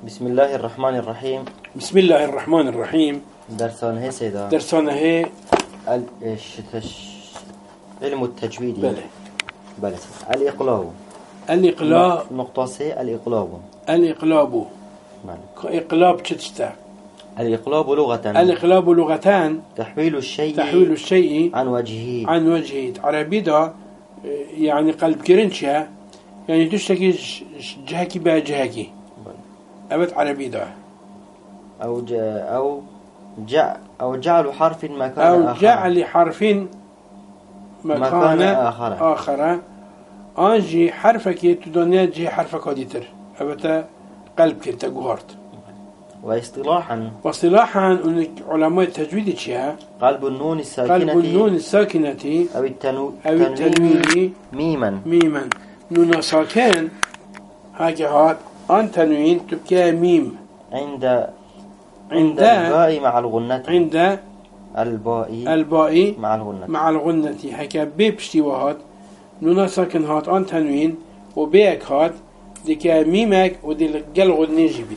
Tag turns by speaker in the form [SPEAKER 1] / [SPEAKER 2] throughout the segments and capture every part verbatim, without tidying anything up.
[SPEAKER 1] بسم الله الرحمن الرحيم.
[SPEAKER 2] بسم الله الرحمن الرحيم.
[SPEAKER 1] درسان هي سيدا
[SPEAKER 2] درسان هي
[SPEAKER 1] علم التجويد.
[SPEAKER 2] بله
[SPEAKER 1] بله الإقلاب.
[SPEAKER 2] الإقلاب
[SPEAKER 1] نقطة سي الإقلاب.
[SPEAKER 2] الإقلاب
[SPEAKER 1] بله.
[SPEAKER 2] إقلاب تشتا.
[SPEAKER 1] الإقلاب لغة.
[SPEAKER 2] الإقلاب لغتان.
[SPEAKER 1] تحويل الشيء
[SPEAKER 2] تحويل الشيء
[SPEAKER 1] عن وجهه
[SPEAKER 2] عن وجهه. عربي دا يعني قلب كرنشة يعني تشتكي جهكي بها جهكي. أبد عربي دا
[SPEAKER 1] أو ج... أو جع أو جعل حرف مكان
[SPEAKER 2] أو
[SPEAKER 1] آخر.
[SPEAKER 2] جعل حرف مكان,
[SPEAKER 1] مكان آخر.
[SPEAKER 2] آخر. أنجي حرفك تدنيا جي حرفك هديتر أبدا قلب كرتا جوهرت.
[SPEAKER 1] واصطلاحا
[SPEAKER 2] واصطلاحا علماء التجويد شيئا
[SPEAKER 1] قلب النون الساكنة
[SPEAKER 2] قلب النون الساكنة
[SPEAKER 1] أو التنو...
[SPEAKER 2] أو التنوين
[SPEAKER 1] ميما
[SPEAKER 2] ميما. نون ساكن هاجي هاد أن تنوين تبقى ميم
[SPEAKER 1] عند
[SPEAKER 2] عند
[SPEAKER 1] الباء مع الغنة.
[SPEAKER 2] عند
[SPEAKER 1] الباء
[SPEAKER 2] الباء
[SPEAKER 1] مع الغنة
[SPEAKER 2] مع الغنة هكا بيبشتي وهاد نون ساكن هاد أن تنوين وبيك هاد ديكا ميمك ودي الجل غنة جبت.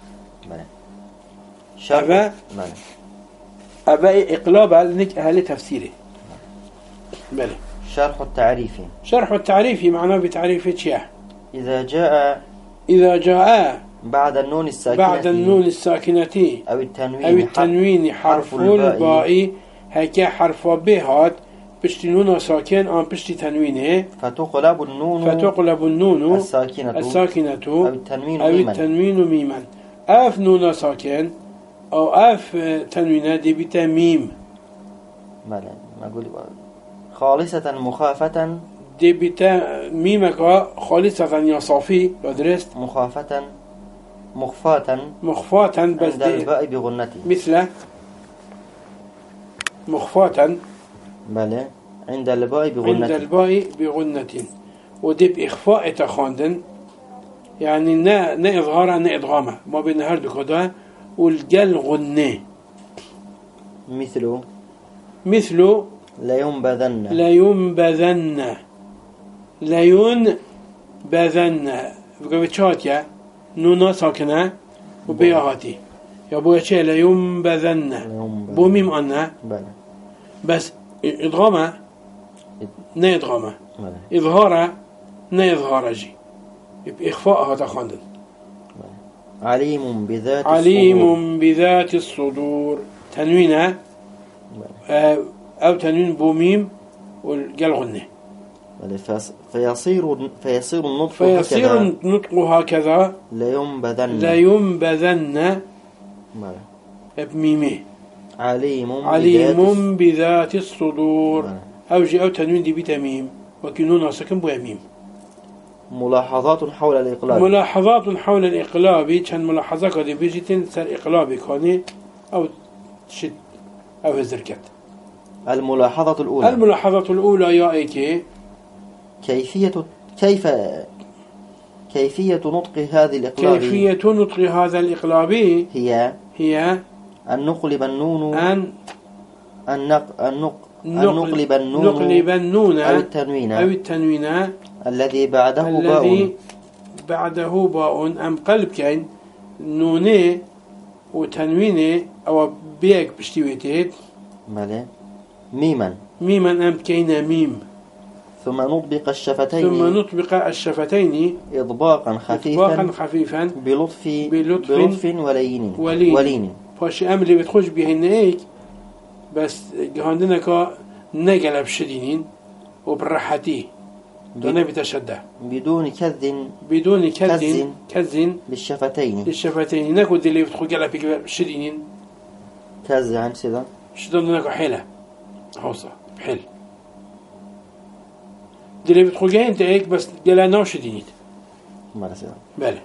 [SPEAKER 2] أبا
[SPEAKER 1] بله.
[SPEAKER 2] أبا إقلابها لنك أهل تفسيره. بله.
[SPEAKER 1] شرح التعريف.
[SPEAKER 2] شرح التعريف معناه بتعريف شيء
[SPEAKER 1] إذا جاء
[SPEAKER 2] إذا جاء
[SPEAKER 1] بعد النون الساكنة
[SPEAKER 2] بعد النون الساكنة
[SPEAKER 1] أو التنوين
[SPEAKER 2] أو التنوين حرف الباء هكا حرف بهاد بشتي نون ساكن أم بشتي تنوينه
[SPEAKER 1] فتقلب النون
[SPEAKER 2] فتقلب النون
[SPEAKER 1] الساكنة
[SPEAKER 2] الساكنة
[SPEAKER 1] أو التنوين
[SPEAKER 2] أو
[SPEAKER 1] ميما.
[SPEAKER 2] التنوين ميما. أف نون ساكن أو أف تنوينه دي بتا ميم.
[SPEAKER 1] ما أقول خالصة مخافة
[SPEAKER 2] دي بتا ميمك خالصة يا صافي ودرست
[SPEAKER 1] مخافة مخفاة
[SPEAKER 2] مخفاة بس
[SPEAKER 1] عند
[SPEAKER 2] دي
[SPEAKER 1] الباء بغنته
[SPEAKER 2] مثل مخفاة
[SPEAKER 1] بله عند الباء بغنته
[SPEAKER 2] عند الباء بغنة. ودي بإخفاء تخاندن يعني نا نا إظهار نا إدغامة ما بين هردو كده والجل غنة
[SPEAKER 1] مثل
[SPEAKER 2] مثل
[SPEAKER 1] لا ينبذن
[SPEAKER 2] لا ينبذن لا ينبذن بقى بتشاتيا نونا ساكنة وبيهاتي يا ابويا شيء لا ينبذن بوميم أنا
[SPEAKER 1] بله.
[SPEAKER 2] بس إدغامة نا إدغامة
[SPEAKER 1] بله.
[SPEAKER 2] إظهار نا إظهار جي بإخفاء هذا خاندن.
[SPEAKER 1] عليم بذات
[SPEAKER 2] عليم
[SPEAKER 1] الصدور.
[SPEAKER 2] بذات الصدور تنوينه آه أو تنوين بوميم والجل غنة.
[SPEAKER 1] فيصير فيصير النطق
[SPEAKER 2] فيصير
[SPEAKER 1] هكذا
[SPEAKER 2] النطق هكذا
[SPEAKER 1] لا ينبذن
[SPEAKER 2] لا ينبذن
[SPEAKER 1] بله.
[SPEAKER 2] بميمه.
[SPEAKER 1] عليم
[SPEAKER 2] عليم بذات الصدور
[SPEAKER 1] بله.
[SPEAKER 2] أو جي أو تنوين دي بتميم وكنون سكن بوميم.
[SPEAKER 1] ملاحظات حول الإقلاب.
[SPEAKER 2] ملاحظات حول الإقلاب كان ملاحظة قد بيجتين سر إقلابي كاني أو شد أو هزركت.
[SPEAKER 1] الملاحظة الأولى
[SPEAKER 2] الملاحظة الأولى يا إيكي
[SPEAKER 1] كيفية كيف كيفية نطق هذه الإقلاب.
[SPEAKER 2] كيفية نطق هذا الإقلاب
[SPEAKER 1] هي
[SPEAKER 2] هي
[SPEAKER 1] أن نقلب النون
[SPEAKER 2] أن
[SPEAKER 1] أن نق أن نق أن نقلب النون
[SPEAKER 2] نقلب النون
[SPEAKER 1] أو التنوين
[SPEAKER 2] أو التنوين
[SPEAKER 1] الذي بعده
[SPEAKER 2] الذي
[SPEAKER 1] باء
[SPEAKER 2] بعده باء أم قلب كين نوني وتنوينه أو بيك بشتويتيت
[SPEAKER 1] ماله ميما
[SPEAKER 2] ميما أم كين ميم.
[SPEAKER 1] ثم نطبق الشفتين
[SPEAKER 2] ثم نطبق الشفتين
[SPEAKER 1] إطباقا خفيفا
[SPEAKER 2] إطباقا خفيفا
[SPEAKER 1] بلطف
[SPEAKER 2] بلطف,
[SPEAKER 1] بلطف ولين
[SPEAKER 2] ولين,
[SPEAKER 1] ولين.
[SPEAKER 2] فاش أملي بتخش بهن هيك بس عندنا كا نقلب شديدين وبالراحتي دون بتشدة
[SPEAKER 1] بدون كذ
[SPEAKER 2] بدون كذ
[SPEAKER 1] كذ
[SPEAKER 2] كذ
[SPEAKER 1] للشفتين
[SPEAKER 2] للشفتين ناكل اللي بتخش قلب شديدين
[SPEAKER 1] كذ عن سيدا
[SPEAKER 2] شدون ناكل حيلة حوصة بحل اللي بتخش انت هيك بس قلا نوع شديد
[SPEAKER 1] ما سيدا
[SPEAKER 2] بله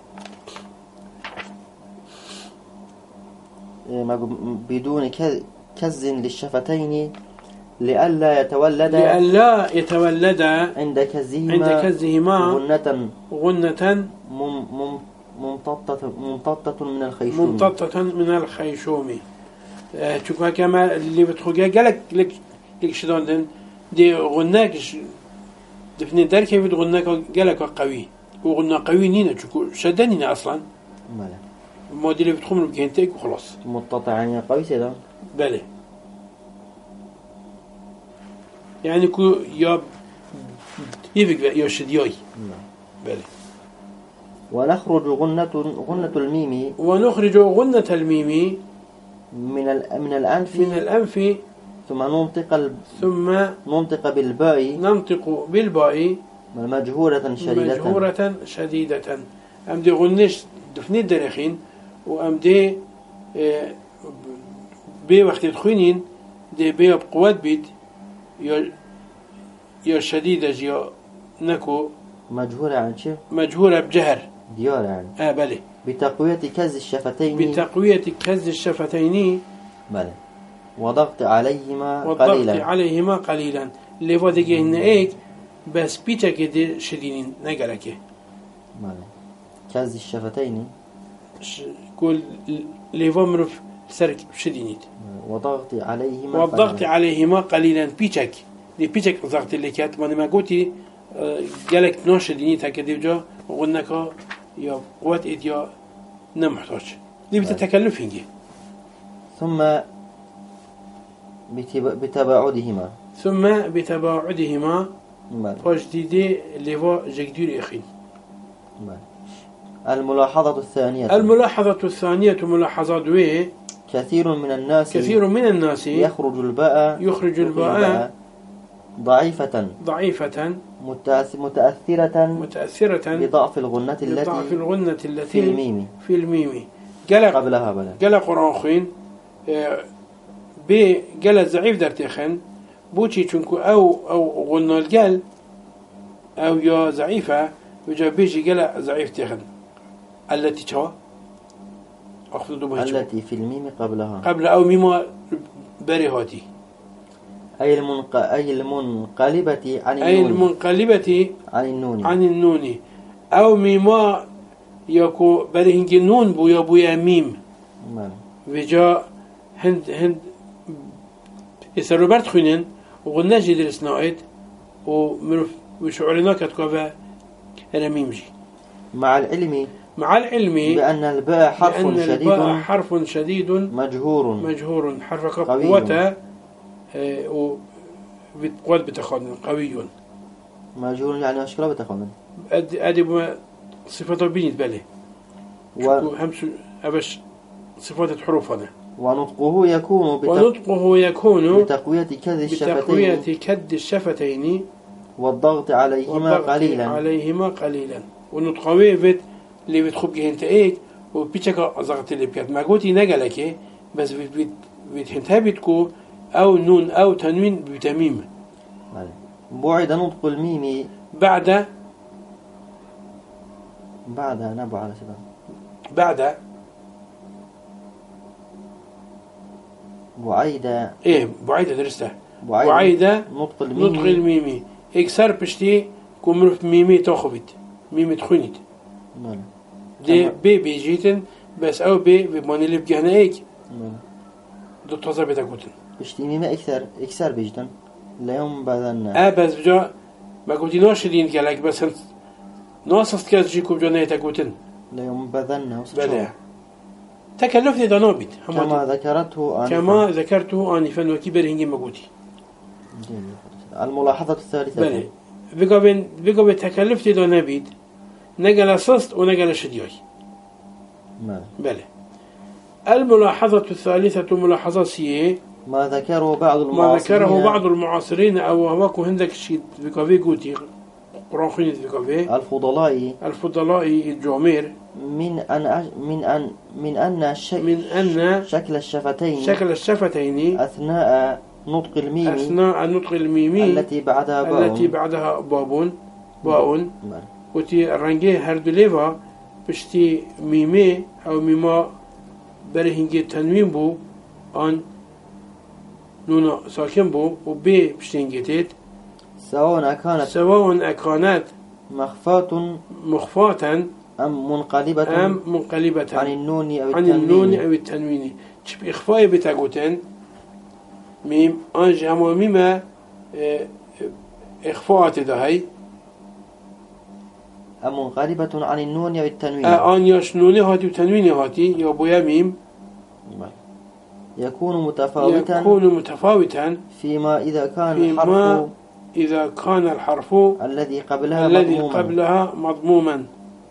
[SPEAKER 1] بدون كذ للشفتين لئلا يتولد
[SPEAKER 2] لئلا يتولد
[SPEAKER 1] عند كذهما
[SPEAKER 2] عند كذهما
[SPEAKER 1] غنة
[SPEAKER 2] غنة
[SPEAKER 1] ممتطة ممتطة من الخيشوم
[SPEAKER 2] ممتطة من الخيشوم. شوف أه كما اللي بتخوجها قالك لك لك شدون دي غناك دفن الدار كيف غناك قالك قوي وغنا قوي نينا شو شدنينا أصلا
[SPEAKER 1] ماله
[SPEAKER 2] المادي اللي بتخمر بجهنتك وخلاص.
[SPEAKER 1] متطع يعني قوي سيدا.
[SPEAKER 2] بله يعني كو يا يفك يا شدياي. بله.
[SPEAKER 1] ونخرج غنة غنة الميم
[SPEAKER 2] ونخرج غنة الميم
[SPEAKER 1] من من الأنف
[SPEAKER 2] من الأنف
[SPEAKER 1] ثم ننطق ال...
[SPEAKER 2] ثم
[SPEAKER 1] ننطق بالباء
[SPEAKER 2] ننطق بالباء
[SPEAKER 1] مجهورة شديدة
[SPEAKER 2] مجهورة شديدة. أم دي غنش دفني الدرخين وأم دي اه بي وقت تخوينين دي بي بقوات بيت يا يا شديدة يا نكو
[SPEAKER 1] مجهورة عن شيء
[SPEAKER 2] مجهورة بجهر
[SPEAKER 1] ديار يعني
[SPEAKER 2] آه بلي
[SPEAKER 1] بتقوية كز الشفتين
[SPEAKER 2] بتقوية كز الشفتين
[SPEAKER 1] بلي وضغط عليهما
[SPEAKER 2] والضغط
[SPEAKER 1] قليلا
[SPEAKER 2] عليهما قليلا اللي فادي هن ايك بس بيتا كده شديدين نقلك
[SPEAKER 1] بلي كز الشفتين
[SPEAKER 2] قول اللي فامرف سرك شديدين
[SPEAKER 1] وضغط عليهما
[SPEAKER 2] والضغط
[SPEAKER 1] قليلا.
[SPEAKER 2] عليهما قليلا بيتك دي بيتك ضغط اللي كانت ما قلتي قالك نوش دينيتها كده جا وقلناك يا قوات إديا نمحتاج دي بتتكلف هنجي
[SPEAKER 1] ثم بتب... بتباعدهما
[SPEAKER 2] ثم بتباعدهما
[SPEAKER 1] بلي
[SPEAKER 2] فاجديدي اللي هو جدير إخين.
[SPEAKER 1] بلي. الملاحظة الثانية
[SPEAKER 2] الملاحظة الثانية ملاحظة دوي
[SPEAKER 1] كثير من الناس
[SPEAKER 2] كثير من الناس
[SPEAKER 1] يخرج الباء
[SPEAKER 2] يخرج الباء
[SPEAKER 1] ضعيفة
[SPEAKER 2] ضعيفة
[SPEAKER 1] متأث- متأثرة
[SPEAKER 2] متأثرة
[SPEAKER 1] بضعف الغنة
[SPEAKER 2] بضعف
[SPEAKER 1] التي
[SPEAKER 2] الغنة التي
[SPEAKER 1] في الميم
[SPEAKER 2] في الميم. قال
[SPEAKER 1] قبلها بلا
[SPEAKER 2] قال قرآن خوين ب قال ضعيف درتخن بوشي چونكو أو أو غنى القال أو يا ضعيفة وجا بيجي قال ضعيف تخن التي شوا أخذ دوبها
[SPEAKER 1] التي في الميم قبلها
[SPEAKER 2] قبل أو ميما بريهاتي
[SPEAKER 1] أي المنق... أي المنقلبة عن
[SPEAKER 2] أي
[SPEAKER 1] النون
[SPEAKER 2] المنقلبة
[SPEAKER 1] عن النون
[SPEAKER 2] عن النون أو ميما يكو بريهنج النون بويا بويا ميم
[SPEAKER 1] بلى.
[SPEAKER 2] وجا هند هند إسر روبرت خوينن وغنى جي درسنايت ومرف وشعورنا كتكوفا رميمجي
[SPEAKER 1] مع العلم
[SPEAKER 2] مع العلم
[SPEAKER 1] بأن الباء حرف
[SPEAKER 2] بأن
[SPEAKER 1] شديد
[SPEAKER 2] الباء حرف شديد
[SPEAKER 1] مجهور
[SPEAKER 2] مجهور حرف
[SPEAKER 1] قوي.
[SPEAKER 2] قوة وبتقوات بتخون قوي
[SPEAKER 1] مجهور يعني أشكال بتخون
[SPEAKER 2] أدي بما صفاته بينت بالي
[SPEAKER 1] و...
[SPEAKER 2] همس أبش صفات الحروف هنا
[SPEAKER 1] ونطقه يكون بت...
[SPEAKER 2] ونطقه يكون
[SPEAKER 1] بتقوية كذ
[SPEAKER 2] بتقوية
[SPEAKER 1] الشفتين
[SPEAKER 2] كد الشفتين
[SPEAKER 1] والضغط عليهما
[SPEAKER 2] والضغط
[SPEAKER 1] قليلا
[SPEAKER 2] عليهما قليلا ونطقوه بيت اللي بتخب جهنت ايك وبيتشك ضغط اللي بكات ما قلتي نقلك بس بت بتهنتها بتكو أو نون أو تنوين بتميم.
[SPEAKER 1] بعد نطق الميم
[SPEAKER 2] بعد
[SPEAKER 1] بعد نبو على سبب
[SPEAKER 2] بعد
[SPEAKER 1] بعيد
[SPEAKER 2] ايه بعيد درسته
[SPEAKER 1] بعيد,
[SPEAKER 2] بعيد
[SPEAKER 1] نطق الميم
[SPEAKER 2] نطق الميمي اكسر بشتي كمرف ميمي تاخبت ميمي تخونت
[SPEAKER 1] نعم.
[SPEAKER 2] دي بي بيجيتن بس او بي بماني اللي بجهنا ايك
[SPEAKER 1] نعم.
[SPEAKER 2] دو تازر بتاكوتن
[SPEAKER 1] بشتي ميم اكثر اكثر بيجتن اليوم بعدن
[SPEAKER 2] اه بس بجا ما قلتي ناشدين كلاك بس انت ناصست كاز جيكو بجانا يتاكوتن
[SPEAKER 1] اليوم بدن
[SPEAKER 2] بلا تكلفني دانابيت
[SPEAKER 1] كما ذكرته آنفا
[SPEAKER 2] كما ذكرته آنفا وكبر هنجي مقوتي
[SPEAKER 1] الملاحظة الثالثة
[SPEAKER 2] بله بقى بقى بتكلفتي دانابيت نقل صست ونقل شديوي
[SPEAKER 1] ما.
[SPEAKER 2] بله الملاحظة الثالثة ملاحظة سيئة
[SPEAKER 1] ما ذكره بعض
[SPEAKER 2] ما
[SPEAKER 1] المعاصرين
[SPEAKER 2] ذكره بعض المعاصرين أو هواكو هندك شيء بكافي قوتي قرآن خيني بكافي
[SPEAKER 1] الفضلاء
[SPEAKER 2] الفضلاء الجوامير
[SPEAKER 1] من أن أش... من أن من أن ش...
[SPEAKER 2] من أن
[SPEAKER 1] شكل الشفتين
[SPEAKER 2] شكل الشفتين
[SPEAKER 1] أثناء نطق الميم
[SPEAKER 2] أثناء النطق الميمي
[SPEAKER 1] التي بعدها باء
[SPEAKER 2] التي بعدها باب باء
[SPEAKER 1] بله.
[SPEAKER 2] وتي رنجي هردليفا بشتي ميمي أو ميما برهنجي تنوين بو أن نونا ساكن بو وبي بشتنجتت
[SPEAKER 1] سواء كانت
[SPEAKER 2] سواء أكانت
[SPEAKER 1] مخفاة
[SPEAKER 2] مخفاة
[SPEAKER 1] أم منقلبة
[SPEAKER 2] أم منقلبة
[SPEAKER 1] عن النون أو
[SPEAKER 2] عن
[SPEAKER 1] التنوين
[SPEAKER 2] النون أو التنوين شب إخفاء بتاقوتن ميم أنج أما ميما إخفاءات دهي
[SPEAKER 1] أم منقلبة عن النون أو التنوين.
[SPEAKER 2] آن ياش نوني هاتي وتنويني هاتي يا بويا ميم.
[SPEAKER 1] يكون متفاوتا
[SPEAKER 2] يكون متفاوتا
[SPEAKER 1] فيما إذا كان
[SPEAKER 2] فيما
[SPEAKER 1] الحرف
[SPEAKER 2] إذا كان الحرف
[SPEAKER 1] الذي قبلها
[SPEAKER 2] الذي
[SPEAKER 1] مضموما.
[SPEAKER 2] قبلها مضموما.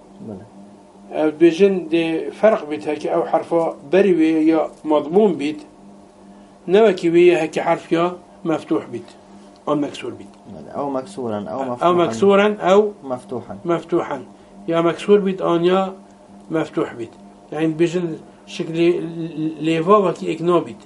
[SPEAKER 2] بيجن دي فرق بيت هكي أو حرف بريوي يا مضموم بيت نوكي ويا هكي حرف يا مفتوح بيت أو مكسور بيت
[SPEAKER 1] أو مكسورا أو مفتوحا
[SPEAKER 2] أو مكسورا أو
[SPEAKER 1] مفتوحا
[SPEAKER 2] مفتوحا يا مكسور بيت أو يا مفتوح بيت يعني بيجن شكل ليفا وكي إكنا بيت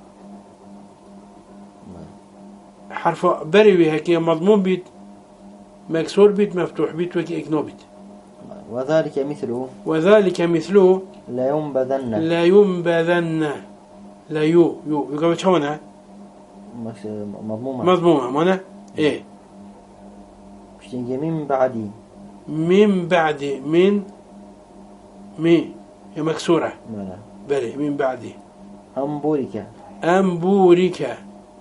[SPEAKER 2] حرف بريوي هكي مضموم بيت مكسور بيت مفتوح بيت وكي إكنا بيت.
[SPEAKER 1] وذلك مثله
[SPEAKER 2] وذلك مثله
[SPEAKER 1] لا ينبذن
[SPEAKER 2] لا ينبذن لا يو يو يقول شلونه
[SPEAKER 1] مضمومة
[SPEAKER 2] مضمومة مانا ايه
[SPEAKER 1] بشتنجي من بعدي
[SPEAKER 2] من بعد من مي هي مكسورة
[SPEAKER 1] مانا
[SPEAKER 2] بلي من بعدي
[SPEAKER 1] أمبوريكا
[SPEAKER 2] أمبوريكا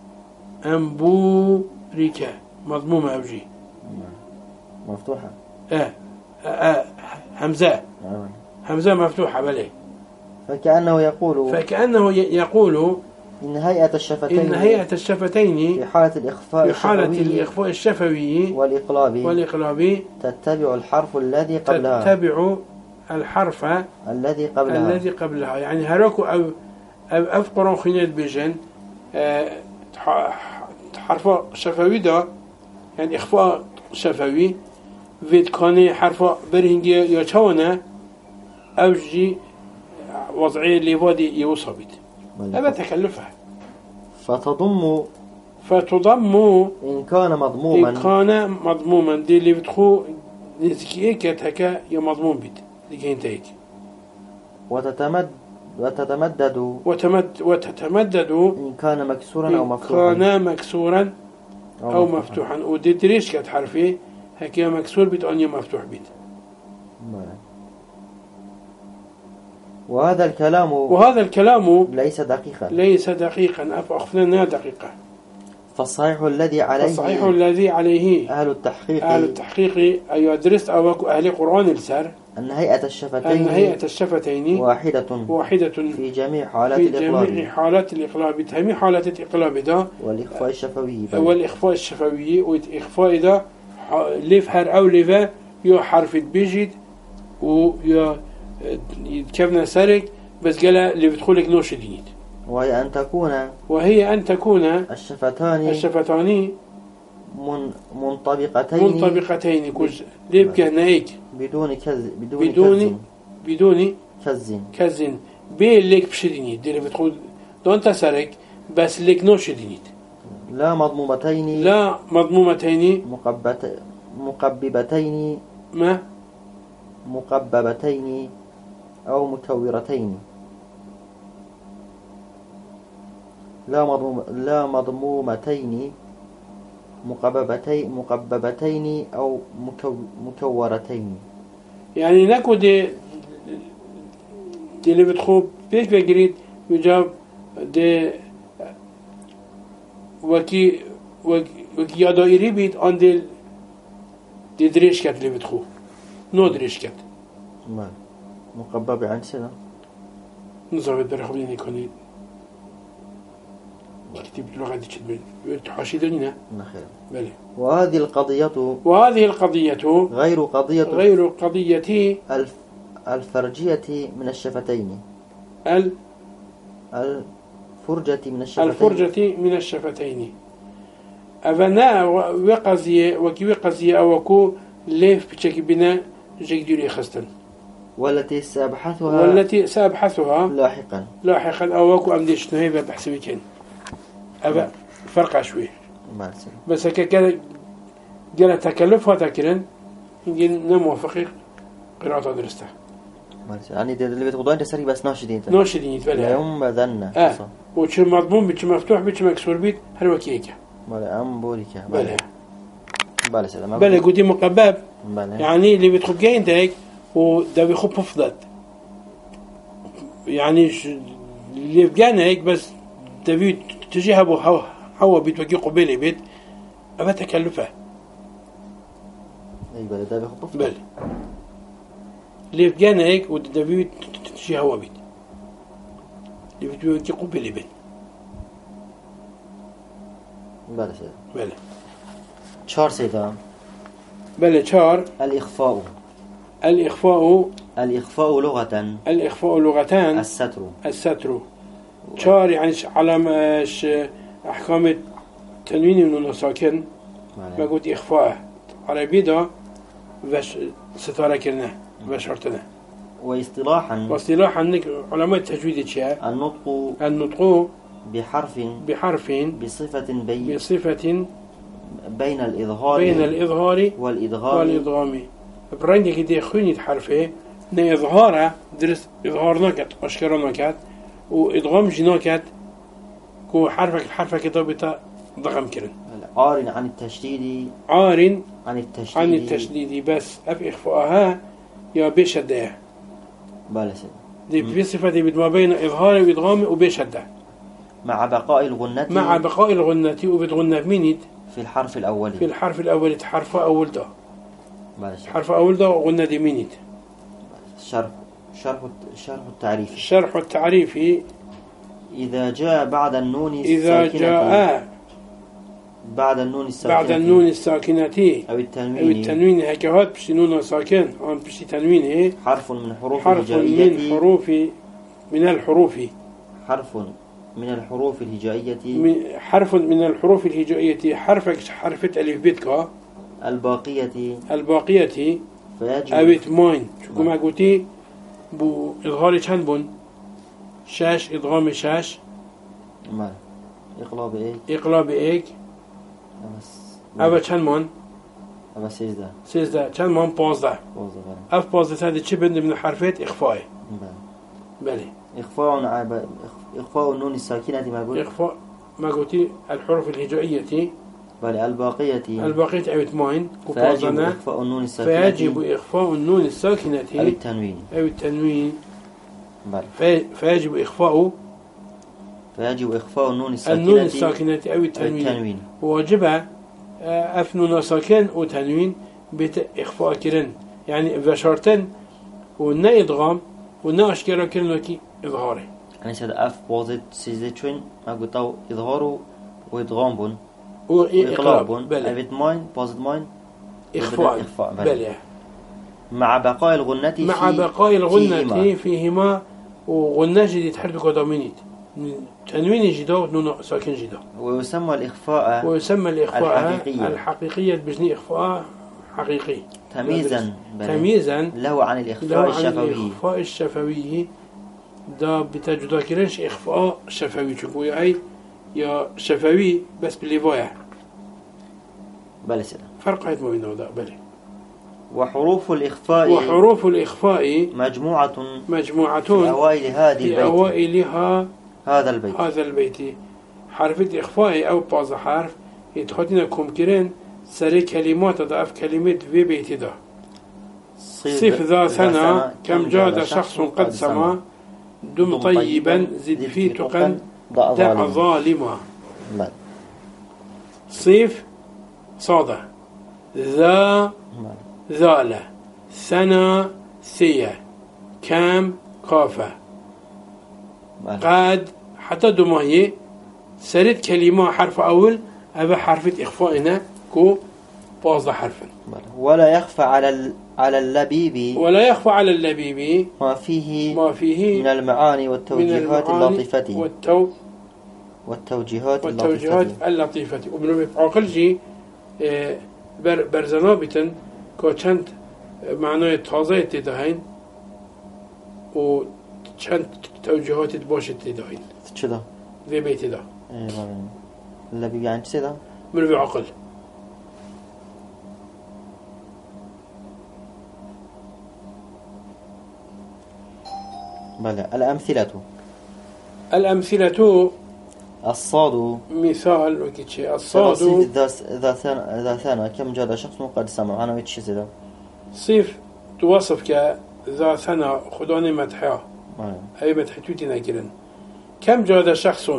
[SPEAKER 2] أمبوريكا مضمومة أوجي
[SPEAKER 1] مفتوحة
[SPEAKER 2] اه, آه. آه. همزة
[SPEAKER 1] آه.
[SPEAKER 2] همزة مفتوحة بلي
[SPEAKER 1] فكأنه يقول
[SPEAKER 2] فكأنه يقول
[SPEAKER 1] إن هيئة الشفتين
[SPEAKER 2] إن هيئة الشفتين
[SPEAKER 1] في حالة الإخفاء
[SPEAKER 2] في حالة
[SPEAKER 1] الشفوي
[SPEAKER 2] الإخفاء الشفوي
[SPEAKER 1] والإقلاب
[SPEAKER 2] والإقلاب
[SPEAKER 1] تتبع الحرف الذي قبلها
[SPEAKER 2] تتبع الحرف
[SPEAKER 1] الذي قبلها
[SPEAKER 2] الذي قبلها يعني هراكو أو أو أفقرون خينات بيجن أه حرف شفوي ده يعني إخفاء شفوي فيد كاني حرف برهنجي يتوانا أوجي وضعي اللي وادي يوصبت أبا تكلفها
[SPEAKER 1] فتضم
[SPEAKER 2] فتضم
[SPEAKER 1] إن كان مضموما
[SPEAKER 2] إن كان مضموما دي اللي بتخو نزكيك هكا يا مضموم بيت لكي انتهيك
[SPEAKER 1] وتتمد وتتمدد
[SPEAKER 2] وتمد وتتمدد
[SPEAKER 1] إن كان مكسورا أو مفتوحا
[SPEAKER 2] إن كان مكسورا أو, أو مفتوحا, مفتوحا. ودي دريش كات حرفي هكا مكسور بيت أو مفتوح بيت
[SPEAKER 1] وهذا الكلام
[SPEAKER 2] وهذا الكلام
[SPEAKER 1] ليس دقيقا
[SPEAKER 2] ليس دقيقا أخذنا دقيقة
[SPEAKER 1] فالصحيح الذي عليه
[SPEAKER 2] فالصحيح الذي عليه
[SPEAKER 1] أهل التحقيق
[SPEAKER 2] أهل التحقيق أي أدرس أو أهل قرآن السر
[SPEAKER 1] أن هيئة الشفتين
[SPEAKER 2] أن هيئة الشفتين
[SPEAKER 1] واحدة
[SPEAKER 2] واحدة
[SPEAKER 1] في جميع حالات
[SPEAKER 2] في
[SPEAKER 1] الإقلاب
[SPEAKER 2] جميع حالات الإقلاب تهمي حالات الإقلاب ده
[SPEAKER 1] والإخفاء الشفوي
[SPEAKER 2] والإخفاء الشفوي والإخفاء ده لفهر أو لفا يو حرف بيجد ويو يتكفنا سرك بس قال اللي بتدخلك نوش دينيت
[SPEAKER 1] وهي أن تكون
[SPEAKER 2] وهي أن تكون
[SPEAKER 1] الشفتان
[SPEAKER 2] الشفتان
[SPEAKER 1] من منطبقتين
[SPEAKER 2] منطبقتين كوز ليبقى نايك
[SPEAKER 1] بدون كز بدون
[SPEAKER 2] بدون
[SPEAKER 1] كز
[SPEAKER 2] بدون
[SPEAKER 1] كز
[SPEAKER 2] كز بي ليك بشدينيت دي اللي بتدخل دون تسرك بس ليك نوش دينيت
[SPEAKER 1] لا مضمومتين
[SPEAKER 2] لا مضمومتين
[SPEAKER 1] مقبت مقببتين
[SPEAKER 2] ما
[SPEAKER 1] مقببتين أو مكورتين لا مضموم لا مضمومتين مقببتين مقببتين أو مكو مكورتين
[SPEAKER 2] يعني نكو دي دي اللي بتخوب بيك بقريد يجاب دي وكي وكي يادائري بيت عن دي دي دريش كات اللي بتخوب نو دريش كات
[SPEAKER 1] ما مقبب عن سنة
[SPEAKER 2] نظر الدرخبيني كوني كتب اللغة دي كتب تحاشدنينا
[SPEAKER 1] نخير
[SPEAKER 2] بلي
[SPEAKER 1] وهذه القضية
[SPEAKER 2] وهذه القضية
[SPEAKER 1] غير قضية
[SPEAKER 2] غير قضية
[SPEAKER 1] الف الفرجية من الشفتين
[SPEAKER 2] ال
[SPEAKER 1] الفرجة من الشفتين
[SPEAKER 2] الفرجة من الشفتين أبنا وقضية وكي وقضية أوكو ليف بشكل بنا جيدوري خستن
[SPEAKER 1] والتي سأبحثها
[SPEAKER 2] والتي سأبحثها
[SPEAKER 1] لاحقا
[SPEAKER 2] لاحقا أوكو أمديش نهيبة بحسبي كين أبا فرق شوي بس هكذا قال تكلفها تكرن يمكن نموافق قراءة درسته
[SPEAKER 1] يعني ده اللي بتقضوا انت سري بس ناشدين
[SPEAKER 2] ناشدين يتبلع
[SPEAKER 1] يوم ذنة
[SPEAKER 2] اه وش مضمون بيش مفتوح بيش مكسور بيت هل وكيكا
[SPEAKER 1] بلا ام بوريكا
[SPEAKER 2] بلا
[SPEAKER 1] بلا سلام
[SPEAKER 2] بلا قدي مقبب
[SPEAKER 1] بلا
[SPEAKER 2] يعني اللي بتخب جاين دايك وده بيخب فضلت يعني اللي بجانا هيك بس تبي تجيها ابو هوا هوا بيت وكي قبيله بيت ابى تكلفه
[SPEAKER 1] أي بله ده بيخطف
[SPEAKER 2] بله ليف جانا هيك ودبيت تشي هوا بيت ليف تبيت قبل بين
[SPEAKER 1] بله سيدا
[SPEAKER 2] بله
[SPEAKER 1] شار سيدا
[SPEAKER 2] بله شار
[SPEAKER 1] الإخفاء
[SPEAKER 2] الإخفاء
[SPEAKER 1] الإخفاء لغة
[SPEAKER 2] الإخفاء لغتان
[SPEAKER 1] الستر
[SPEAKER 2] الستر شار يعني على أحكام التنوين من ساكن ما قلت إخفاء عربي ده وش ستارة كرنا وشرطنا
[SPEAKER 1] واصطلاحا
[SPEAKER 2] واصطلاحا علماء التجويد شيء
[SPEAKER 1] النطق
[SPEAKER 2] النطق
[SPEAKER 1] بحرف
[SPEAKER 2] بحرف
[SPEAKER 1] بصفة بين
[SPEAKER 2] بصفة
[SPEAKER 1] بين الإظهار
[SPEAKER 2] بين الإظهار
[SPEAKER 1] والإدغام
[SPEAKER 2] والإدغام برنجة كده خوني حرفه نه إظهاره درس إظهار نكت أشكال نكت وإدغام جناكت كو حرفك الحرف كتابته ضغم كرن
[SPEAKER 1] عار عن التشديد
[SPEAKER 2] عار
[SPEAKER 1] عن التشديد
[SPEAKER 2] عن التشديد بس أف إخفاءها يا بشدة
[SPEAKER 1] بالس
[SPEAKER 2] دي بصفة دي ما بين إظهار وإدغام وبشدة
[SPEAKER 1] مع بقاء الغنة
[SPEAKER 2] مع بقاء الغنة وبتغنى منيد
[SPEAKER 1] في الحرف الأول
[SPEAKER 2] في الحرف الأول حرف أول ده
[SPEAKER 1] بالس
[SPEAKER 2] حرف أول ده غنى دي منيد
[SPEAKER 1] شرح شرح شرح التعريف
[SPEAKER 2] الشرح التعريفي
[SPEAKER 1] إذا جاء بعد النون
[SPEAKER 2] إذا جاء
[SPEAKER 1] بعد النون الساكنة
[SPEAKER 2] بعد النون الساكنة
[SPEAKER 1] أو التنوين
[SPEAKER 2] أو التنوين هكذا بشي نون ساكن عن بشي تنوين هي
[SPEAKER 1] حرف من حروف
[SPEAKER 2] حرف
[SPEAKER 1] الهجائية
[SPEAKER 2] من حروف من الحروف
[SPEAKER 1] حرف من الحروف الهجائية
[SPEAKER 2] من حرف من الحروف الهجائية حرفك حرفة ألف بيتك
[SPEAKER 1] الباقية
[SPEAKER 2] الباقية
[SPEAKER 1] فيجب
[SPEAKER 2] أو تماين شو كما قلتي بو إظهار چند بون شاش إضغام شاش
[SPEAKER 1] ما إقلاب إيه
[SPEAKER 2] إقلاب إيك
[SPEAKER 1] بس
[SPEAKER 2] أو چند مان
[SPEAKER 1] بس سيزده
[SPEAKER 2] سيزده چند مان پازده
[SPEAKER 1] بازده
[SPEAKER 2] أف پازده هذه چه بند من الحرفات إخفاء بله
[SPEAKER 1] إخفاء عب... إخفاء النون الساكنة ما قلت
[SPEAKER 2] إخفاء ما قلتي الحروف الهجائية
[SPEAKER 1] بل الباقية
[SPEAKER 2] الباقية أو تماين
[SPEAKER 1] فيجب إخفاء النون الساكنة
[SPEAKER 2] فيجب إخفاء النون الساكنة
[SPEAKER 1] أو التنوين
[SPEAKER 2] أو التنوين
[SPEAKER 1] بل
[SPEAKER 2] في... فيجب إخفاء
[SPEAKER 1] فيجب إخفاء النون الساكنة
[SPEAKER 2] النون الساكنة أو التنوين,
[SPEAKER 1] التنوين.
[SPEAKER 2] واجبة أف نون ساكن وتنوين بت إخفاء كرن يعني بشرطن ونا إدغام ونا أشكال كرن لكي إظهاره
[SPEAKER 1] يعني سيد أف بوزيت سيزده چون ما قلتو إظهار وإدغام بون
[SPEAKER 2] وإقلاب
[SPEAKER 1] بون
[SPEAKER 2] بله
[SPEAKER 1] أبت ماين بوزيت ماين
[SPEAKER 2] إخفاء
[SPEAKER 1] إخفاء بله.
[SPEAKER 2] بله
[SPEAKER 1] مع بقاء الغنة
[SPEAKER 2] مع
[SPEAKER 1] في
[SPEAKER 2] بقاء الغنة
[SPEAKER 1] فيهما,
[SPEAKER 2] فيهما وغنة جديد حرف قدامينيد تنوين جدا ونون ساكن جدا
[SPEAKER 1] ويسمى الإخفاء
[SPEAKER 2] ويسمى الإخفاء
[SPEAKER 1] الحقيقية,
[SPEAKER 2] الحقيقية بجني إخفاء حقيقي
[SPEAKER 1] تمييزا
[SPEAKER 2] تمييزا
[SPEAKER 1] له عن الإخفاء
[SPEAKER 2] له عن
[SPEAKER 1] الشفوي
[SPEAKER 2] الإخفاء الشفوي ده بتجدا كرنش إخفاء شفوي شكوي أي يا شفوي بس بالليفاية
[SPEAKER 1] بله سيدا
[SPEAKER 2] فرق هيت ما بينه ده بله
[SPEAKER 1] وحروف الإخفاء
[SPEAKER 2] وحروف الإخفاء
[SPEAKER 1] مجموعة
[SPEAKER 2] مجموعة
[SPEAKER 1] في أوائل هذه
[SPEAKER 2] في
[SPEAKER 1] البيت
[SPEAKER 2] أوائلها
[SPEAKER 1] هذا البيت
[SPEAKER 2] هذا البيت حرف الإخفاء أو بعض حرف يتحدنا كم كرن سري كلمات ضعف كلمة في بيت ده صف ذا ثنا كم جاد شخص قد سما دم طيبا زد في تقن دع ظالما صف صادة ذا ذالة ثنا ثية كم كافة قد حتى دماهي سرد كلمة حرف أول أبا حرف إخفائنا كو باز حرفا
[SPEAKER 1] ولا يخفى على على اللبيب
[SPEAKER 2] ولا يخفى على اللبيب
[SPEAKER 1] ما فيه
[SPEAKER 2] ما فيه
[SPEAKER 1] من المعاني والتوجيهات اللطيفة
[SPEAKER 2] والتو
[SPEAKER 1] والتوجيهات
[SPEAKER 2] والتوجيهات
[SPEAKER 1] اللطيفة
[SPEAKER 2] اللطيفة وبنو عقل جي بر برزنابتن كو چند معنای تازه تدهين و چند توجيهات باشد تدهين
[SPEAKER 1] چه ده؟
[SPEAKER 2] في بيت ده
[SPEAKER 1] اللبيب يعني چه ده؟
[SPEAKER 2] منو عقل
[SPEAKER 1] بلى الأمثلة
[SPEAKER 2] الأمثلة
[SPEAKER 1] الصاد
[SPEAKER 2] مثال وكيتشي الصاد
[SPEAKER 1] ذا ذا ثنا ذا ثنا كم جاد شخص قد سمع أنا ويتشي ذا
[SPEAKER 2] صيف توصف كذا ثنا خداني مدحها أي مدحتوتي نكرن كم جاد شخص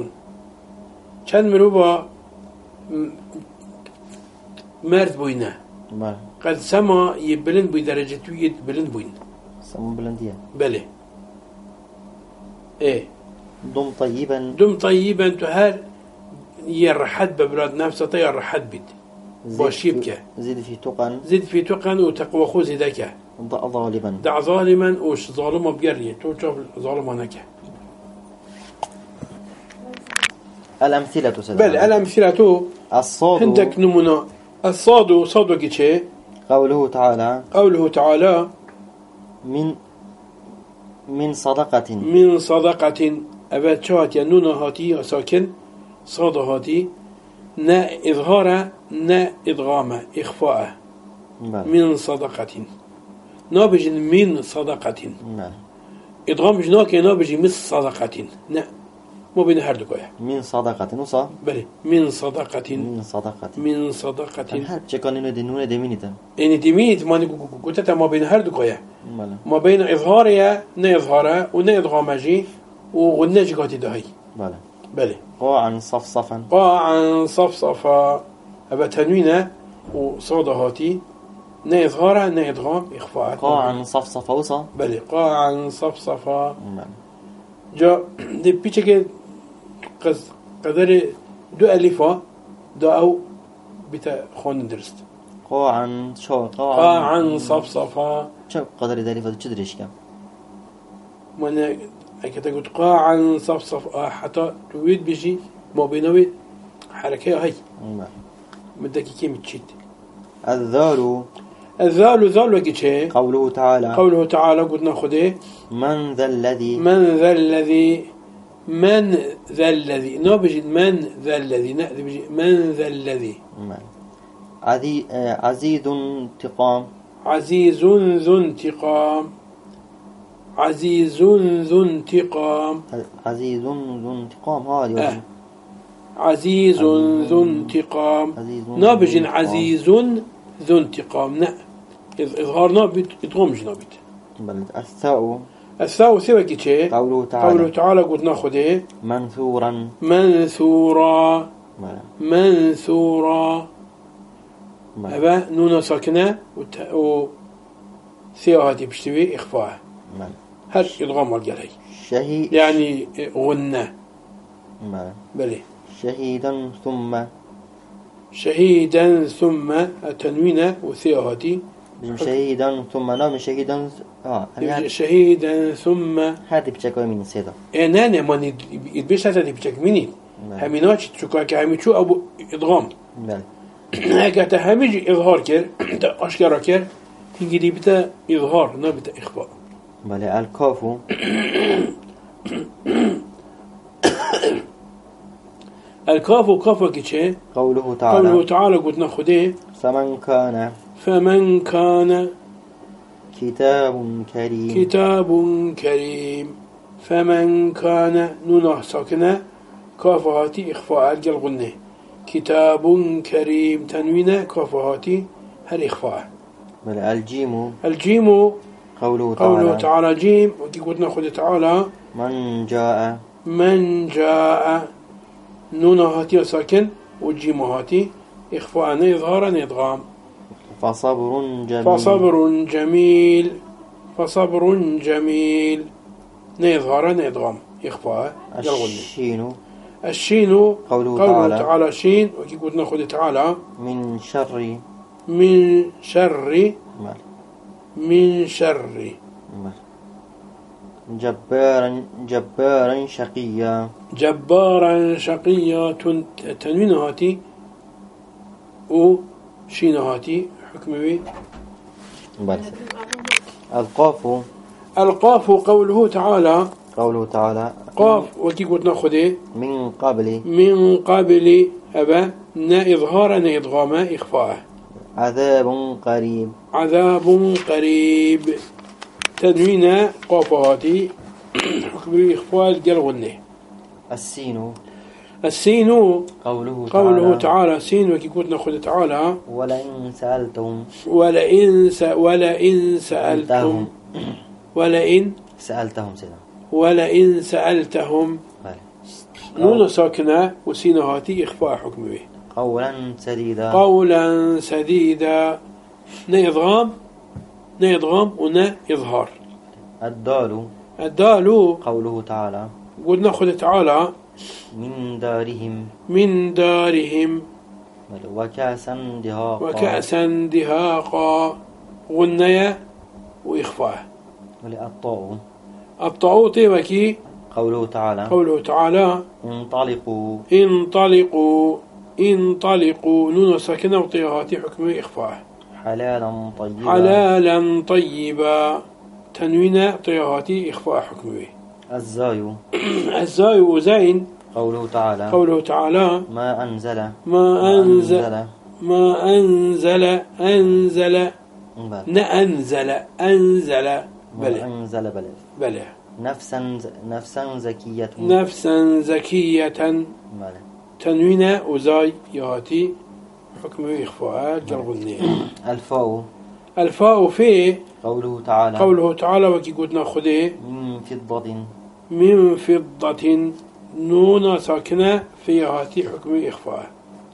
[SPEAKER 2] كان مروبا مرد بوينه قد سما يبلند بدرجة ويد بلند بوين
[SPEAKER 1] سمو بلندية.
[SPEAKER 2] بله ايه
[SPEAKER 1] دم طيبا.
[SPEAKER 2] دم طيبا تهار يرحد ببلاد نفسه طير رحد بيت باشيبك
[SPEAKER 1] زيد في تقن.
[SPEAKER 2] زيد في تقن وتقوى خو زيدك.
[SPEAKER 1] ضع ظالما.
[SPEAKER 2] دع ظالما وش ظالما بقرية تو تشوف ظالما نكه.
[SPEAKER 1] الأمثلة سيدنا.
[SPEAKER 2] بل الأمثلة
[SPEAKER 1] الصاد.
[SPEAKER 2] عندك نمونا الصاد صاد وكيشي.
[SPEAKER 1] قوله تعالى.
[SPEAKER 2] قوله تعالى
[SPEAKER 1] من من صدقة.
[SPEAKER 2] من صدقة أبد شهات ينون هاتي ساكن صاد هاتي نا إظهار نا إدغام إخفاء.
[SPEAKER 1] بل.
[SPEAKER 2] من صدقة نابج من صدقة.
[SPEAKER 1] بل.
[SPEAKER 2] إدغام جناك نابج من صدقة نا مو بين هردوكايا.
[SPEAKER 1] من صدقة نصا.
[SPEAKER 2] بله من صدقة.
[SPEAKER 1] من صدقة.
[SPEAKER 2] من صدقة.
[SPEAKER 1] هل تكون إنه دينونه دمينيتا.
[SPEAKER 2] يعني دميت ما قلت ما بين هردوكايا.
[SPEAKER 1] بل.
[SPEAKER 2] ما بين إظهارها نا إظهارها ونا إدغامجي وغناج قاتي دهي.
[SPEAKER 1] بل.
[SPEAKER 2] بله.
[SPEAKER 1] قاعا صفصفا.
[SPEAKER 2] قاعا صفصفا أبا تنوينة وصادهاتي نا إظهارها نا إدغام إخفاء.
[SPEAKER 1] قاعا صفصفا وصا.
[SPEAKER 2] بله قاعا صفصفا.
[SPEAKER 1] بل.
[SPEAKER 2] جا دي بيتشكل قدر دو ألفا دو أو بتا خون درست.
[SPEAKER 1] قاعا شو قاعا.
[SPEAKER 2] قاعا صفصفا.
[SPEAKER 1] شو قدر ذلك فتشدريش كم.
[SPEAKER 2] من أكيد قلت قاعا صفصفا حتى تويد بيجي ما بينوي حركة هاي.
[SPEAKER 1] بل.
[SPEAKER 2] مدك كيم تشيت.
[SPEAKER 1] الذال.
[SPEAKER 2] الذال ذال وكيشة.
[SPEAKER 1] قوله تعالى.
[SPEAKER 2] قوله تعالى قلنا خده.
[SPEAKER 1] من ذا الذي.
[SPEAKER 2] من ذا الذي من ذا الذي نبجي من ذا الذي نبجي من ذا الذي.
[SPEAKER 1] عزي عزيز انتقام.
[SPEAKER 2] عزيز ذو انتقام. عزيز ذو انتقام.
[SPEAKER 1] عزيز ذو انتقام هذا.
[SPEAKER 2] آه. عزيز ذو انتقام. نبجي عزيز ذو انتقام نا إظهارنا بيتغمج نبيت.
[SPEAKER 1] بل الثاء.
[SPEAKER 2] الثاء سوى كيشة.
[SPEAKER 1] قوله تعالى.
[SPEAKER 2] قوله تعالى قلت ناخده.
[SPEAKER 1] منثورا.
[SPEAKER 2] منثورا.
[SPEAKER 1] بل.
[SPEAKER 2] منثورا. أبا نون ساكنة وت... و ثاء هاتي بشتوي إخفاء.
[SPEAKER 1] بل.
[SPEAKER 2] هل إدغام والجلي.
[SPEAKER 1] شهيد.
[SPEAKER 2] يعني غنى.
[SPEAKER 1] بل.
[SPEAKER 2] بلي.
[SPEAKER 1] شهيدا ثم.
[SPEAKER 2] شهيدا ثم التنوين وثاء هاتي.
[SPEAKER 1] شهيدا ثم نام شهيدا اه
[SPEAKER 2] يعني شهيدا ثم
[SPEAKER 1] هذه بتشكل من سيدا.
[SPEAKER 2] انا انا من يدبش هذا بتشكل مني هميناش تشوكا كهمي شو ابو ادغام.
[SPEAKER 1] بله.
[SPEAKER 2] هكذا تهمج اظهار كر اشكر كر تنجي بتا اظهار نا بتا اخفاء.
[SPEAKER 1] بله الكاف.
[SPEAKER 2] الكاف كاف كيتشه.
[SPEAKER 1] قوله تعالى.
[SPEAKER 2] قوله تعالى قلت ناخده.
[SPEAKER 1] فمن كان.
[SPEAKER 2] فمن كان.
[SPEAKER 1] كتاب كريم.
[SPEAKER 2] كتاب كريم. فمن كان نون ساكنة كافهاتي إخفاء الجلغنة. كتاب كريم تنوين كافهاتي هل إخفاء.
[SPEAKER 1] بل الجيم.
[SPEAKER 2] الجيم.
[SPEAKER 1] قوله تعالى.
[SPEAKER 2] قوله تعالى جيم وكي قلت ناخد تعالى.
[SPEAKER 1] من جاء.
[SPEAKER 2] من جاء نون هاتي ساكن والجيم هاتي إخفاء إظهارا إدغام.
[SPEAKER 1] فصبر جميل.
[SPEAKER 2] فصبر جميل. فصبر جميل نظهر ندغم إخفاء.
[SPEAKER 1] الشين.
[SPEAKER 2] الشين.
[SPEAKER 1] قوله,
[SPEAKER 2] قوله
[SPEAKER 1] تعالى.
[SPEAKER 2] تعالى شين وكي قلت ناخد تعالى.
[SPEAKER 1] من شر.
[SPEAKER 2] من شر.
[SPEAKER 1] مال.
[SPEAKER 2] من شر.
[SPEAKER 1] مال. جبارا جبارا شقيا.
[SPEAKER 2] جبارا شقيا تنوين هاتي و شين هاتي حكمي.
[SPEAKER 1] بس. القاف.
[SPEAKER 2] القاف قوله تعالى.
[SPEAKER 1] قوله تعالى.
[SPEAKER 2] قاف وكي قلت ناخده.
[SPEAKER 1] من قبل.
[SPEAKER 2] من قبل أبا نا إظهارا نا إدغاما إخفاء.
[SPEAKER 1] عذاب قريب.
[SPEAKER 2] عذاب قريب تنوين قافهاتي حكم إخفاء الجلغنة.
[SPEAKER 1] السين.
[SPEAKER 2] السين.
[SPEAKER 1] قوله تعالى.
[SPEAKER 2] قوله تعالى سين وكي قلت ناخد تعالى.
[SPEAKER 1] ولئن سألتهم.
[SPEAKER 2] ولئن س... ولئن سألتهم. ولئن
[SPEAKER 1] سألتهم سيدا.
[SPEAKER 2] ولئن سألتهم. نون ساكنة وسين هاتي إخفاء حكم به.
[SPEAKER 1] قولا سديدا.
[SPEAKER 2] قولا سديدا نا إضغام نا إضغام ونا إظهار.
[SPEAKER 1] الدال
[SPEAKER 2] الدال
[SPEAKER 1] قوله تعالى
[SPEAKER 2] قلنا خذ تعالى
[SPEAKER 1] من دارهم
[SPEAKER 2] من دارهم
[SPEAKER 1] وكأسا دهاقا
[SPEAKER 2] وكأسا دهاقا غنية وإخفاء.
[SPEAKER 1] الطاء
[SPEAKER 2] الطاء تيبكي
[SPEAKER 1] قوله تعالى
[SPEAKER 2] قوله تعالى
[SPEAKER 1] انطلقوا
[SPEAKER 2] انطلقوا انطلقوا نون ساكنة وطيهات حكم إخفاء.
[SPEAKER 1] حلالا طيبا
[SPEAKER 2] حلالا طيبا تنوين طيهات إخفاء حكمه.
[SPEAKER 1] الزاي
[SPEAKER 2] الزاي وزين
[SPEAKER 1] قوله تعالى
[SPEAKER 2] قوله تعالى
[SPEAKER 1] ما أنزل
[SPEAKER 2] ما أنزل ما أنزل أنزل نأنزل أنزل بلى
[SPEAKER 1] أنزل بلى
[SPEAKER 2] بلى
[SPEAKER 1] نفسا نفسا زكية
[SPEAKER 2] نفسا زكية
[SPEAKER 1] بلى
[SPEAKER 2] تنوين وزاي يهاتي حكم إخفاء جرغنية.
[SPEAKER 1] الفاء
[SPEAKER 2] الفاء في
[SPEAKER 1] قوله تعالى
[SPEAKER 2] قوله تعالى وكي قلنا خذه
[SPEAKER 1] من فضة
[SPEAKER 2] من فضة نون ساكنة في هاتي حكم إخفاء.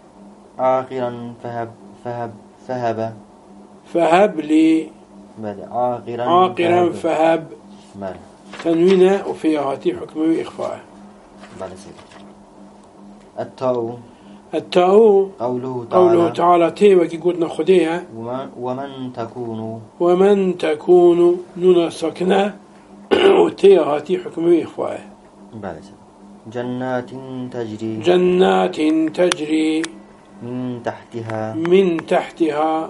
[SPEAKER 1] آخرا فهب فهب فهب
[SPEAKER 2] فهب لي
[SPEAKER 1] بلى عاقرا
[SPEAKER 2] عاقرا فهب
[SPEAKER 1] بلى
[SPEAKER 2] تنوين وفي هاتي حكم إخفاء.
[SPEAKER 1] بلى سيدي. التاء
[SPEAKER 2] التاء
[SPEAKER 1] قوله تعالى
[SPEAKER 2] قوله تعالى تي وكي قلنا خذيها
[SPEAKER 1] ومن, ومن تكون
[SPEAKER 2] ومن تكون نون ساكنة وتي هاتي حكم إخفاء.
[SPEAKER 1] بلى سيدي. جنات تجري
[SPEAKER 2] جنات تجري
[SPEAKER 1] من تحتها
[SPEAKER 2] من تحتها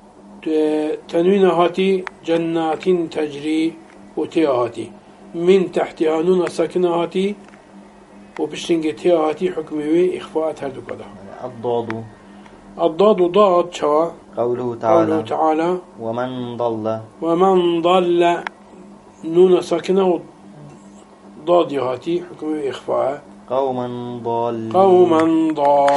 [SPEAKER 2] تنوين هاتي جنات تجري وتي هاتي من تحتها نون ساكنة هاتي وبشتنجي تي هاتي حكمي إخفاء هذا كذا.
[SPEAKER 1] الضاد
[SPEAKER 2] الضاد ضاد شوا
[SPEAKER 1] قوله تعالى
[SPEAKER 2] قوله تعالى
[SPEAKER 1] ومن ضل
[SPEAKER 2] ومن ضل نون ساكنة ضاد هاتي حكمي إخفاء.
[SPEAKER 1] قوما ضالين
[SPEAKER 2] قوما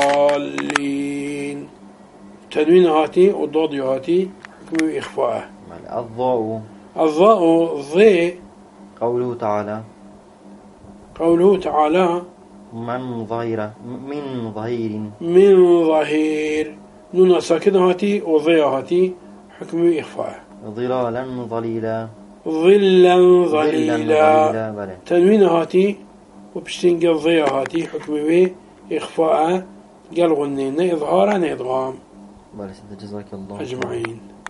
[SPEAKER 2] ضالين تنوين هاتي والضاد هاتي حكم إخفاء.
[SPEAKER 1] الضاء
[SPEAKER 2] الضاء ضي
[SPEAKER 1] قوله تعالى
[SPEAKER 2] قوله تعالى
[SPEAKER 1] من ظهير من ظهير
[SPEAKER 2] من ظهير نون ساكنة هاتي وضي هاتي حكم إخفاء.
[SPEAKER 1] ظلالا ظليلا
[SPEAKER 2] ظلا ظليلا
[SPEAKER 1] ظليلا
[SPEAKER 2] تنوين هاتي وبشتنج الضي هاتي حكم إخفاء. قال غنين إظهارا إدغام
[SPEAKER 1] جزاك الله
[SPEAKER 2] أجمعين.